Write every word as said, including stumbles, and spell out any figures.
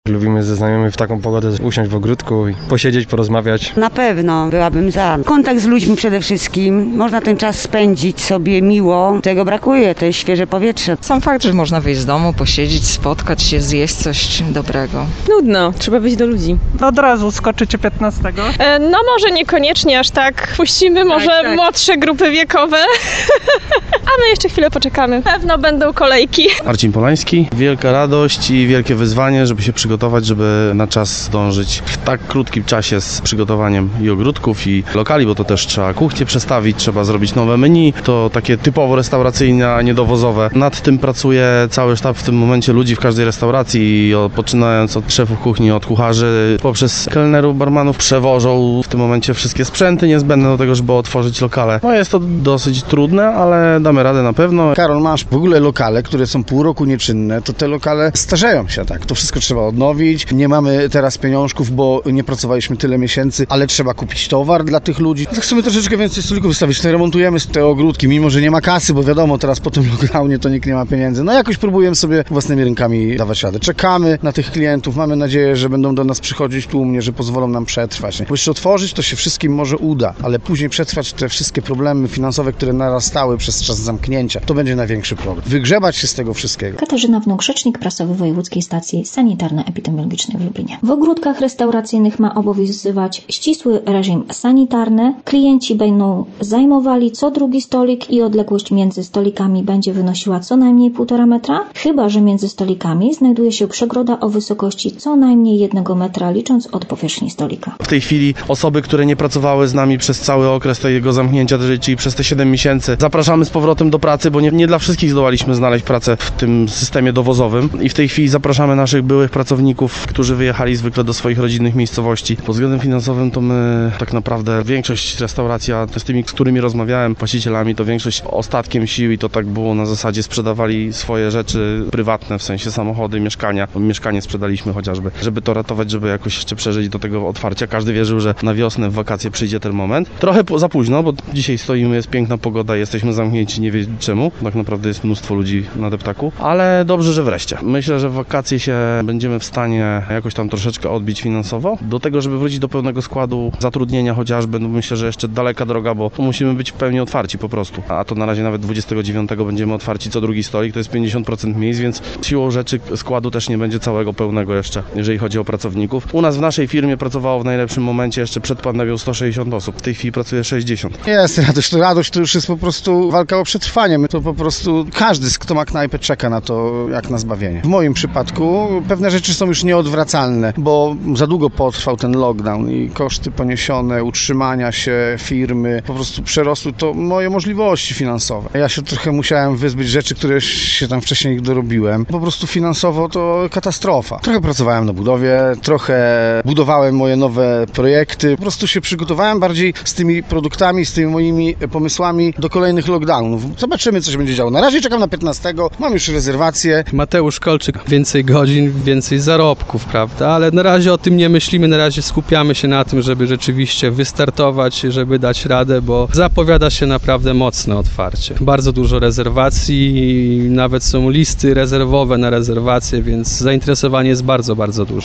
Lubimy ze znajomymi w taką pogodę usiąść w ogródku i posiedzieć, porozmawiać. Na pewno byłabym za. Kontakt z ludźmi przede wszystkim. Można ten czas spędzić sobie miło. Tego brakuje, to jest świeże powietrze. Sam fakt, że można wyjść z domu, posiedzieć, spotkać się, zjeść coś dobrego. Nudno, trzeba wyjść do ludzi. Od razu skoczycie piętnastego? E, no może niekoniecznie aż tak. Puścimy może tak, tak. młodsze grupy wiekowe. A my jeszcze chwilę poczekamy. Pewno będą kolejki. Marcin Polański. Wielka radość i wielkie wyzwanie, żeby się przygotować, żeby na czas zdążyć w tak krótkim czasie z przygotowaniem i ogródków, i lokali, bo to też trzeba kuchnię przestawić, trzeba zrobić nowe menu, to takie typowo restauracyjne, a nie dowozowe. Nad tym pracuje cały sztab w tym momencie ludzi w każdej restauracji, poczynając od szefów kuchni, od kucharzy, poprzez kelnerów, barmanów, przewożą w tym momencie wszystkie sprzęty niezbędne do tego, żeby otworzyć lokale. No jest to dosyć trudne, ale damy radę na pewno. Karol, masz w ogóle lokale, które są pół roku nieczynne, to te lokale starzeją się, tak? To wszystko trzeba odnowić. Nie mamy teraz pieniążków, bo nie pracowaliśmy tyle miesięcy, ale trzeba kupić towar dla tych ludzi. Tak chcemy troszeczkę więcej stolików wystawić. Remontujemy te ogródki, mimo że nie ma kasy, bo wiadomo, teraz po tym lockdownie to nikt nie ma pieniędzy. No jakoś próbujemy sobie własnymi rękami dawać radę. Czekamy na tych klientów, mamy nadzieję, że będą do nas przychodzić tłumnie, że pozwolą nam przetrwać. Bo jeszcze otworzyć to się wszystkim może uda, ale później przetrwać te wszystkie problemy finansowe, które narastały przez czas zamknięcia, to będzie największy problem. Wygrzebać się z tego wszystkiego. Katarzyna Wnuk, rzecznik prasowy Wojewódzkiej Stacji Sanitarno-Epidemiologicznej w Lublinie. W ogródkach restauracyjnych ma obowiązywać ścisły reżim sanitarny. Klienci będą zajmowali co drugi stolik i odległość między stolikami będzie wynosiła co najmniej półtora metra, chyba że między stolikami znajduje się przegroda o wysokości co najmniej jednego metra, licząc od powierzchni stolika. W tej chwili osoby, które nie pracowały z nami przez cały okres tego zamknięcia, czyli przez te siedem miesięcy, zapraszamy z powrotem do pracy, bo nie, nie dla wszystkich zdołaliśmy znaleźć pracę w tym systemie dowozowym, i w tej chwili zapraszamy naszych byłych pracowników, którzy wyjechali zwykle do swoich rodzinnych miejscowości. Pod względem finansowym to my tak naprawdę większość restauracji, a z tymi, z którymi rozmawiałem, właścicielami, to większość ostatkiem sił, i to tak było na zasadzie sprzedawali swoje rzeczy prywatne, w sensie samochody, mieszkania. Mieszkanie sprzedaliśmy chociażby, żeby to ratować, żeby jakoś jeszcze przeżyć do tego otwarcia. Każdy wierzył, że na wiosnę, w wakacje przyjdzie ten moment. Trochę po, za późno, bo dzisiaj stoimy, jest piękna pogoda, jesteśmy zamknięci, nie wie czemu. Tak naprawdę jest mnóstwo ludzi na deptaku, ale dobrze, że wreszcie. Myślę, że w wakacje się będziemy w stanie jakoś tam troszeczkę odbić finansowo. Do tego, żeby wrócić do pełnego składu zatrudnienia chociażby, no myślę, że jeszcze daleka droga, bo musimy być w pełni otwarci po prostu. A to na razie nawet dwudziestego dziewiątego będziemy otwarci co drugi stolik, to jest pięćdziesiąt procent miejsc, więc siłą rzeczy składu też nie będzie całego pełnego jeszcze, jeżeli chodzi o pracowników. U nas w naszej firmie pracowało w najlepszym momencie jeszcze przed pandemią sto sześćdziesiąt osób, w tej chwili pracuje sześćdziesiąt. Jest radość, to radość to już jest po prostu walka o przetrwanie. My to po prostu każdy, kto ma knajpę, czeka na to jak na zbawienie. W moim przypadku pewne rzeczy są już nieodwracalne, bo za długo potrwał ten lockdown i koszty poniesione, utrzymania się firmy po prostu przerosły to moje możliwości finansowe. Ja się trochę musiałem wyzbyć rzeczy, które się tam wcześniej dorobiłem. Po prostu finansowo to katastrofa. Trochę pracowałem na budowie, trochę budowałem moje nowe projekty. Po prostu się przygotowałem bardziej z tymi produktami, z tymi moimi pomysłami do kolejnych lockdownów. Zobaczymy, co się będzie działo. Na razie czekam na piętnastego, mam już rezerwację. Mateusz Kolczyk, więcej godzin, więcej zarobków, prawda? Ale na razie o tym nie myślimy, na razie skupiamy się na tym, żeby rzeczywiście wystartować, żeby dać radę, bo zapowiada się naprawdę mocne otwarcie. Bardzo dużo rezerwacji, nawet są listy rezerwowe na rezerwacje, więc zainteresowanie jest bardzo, bardzo duże.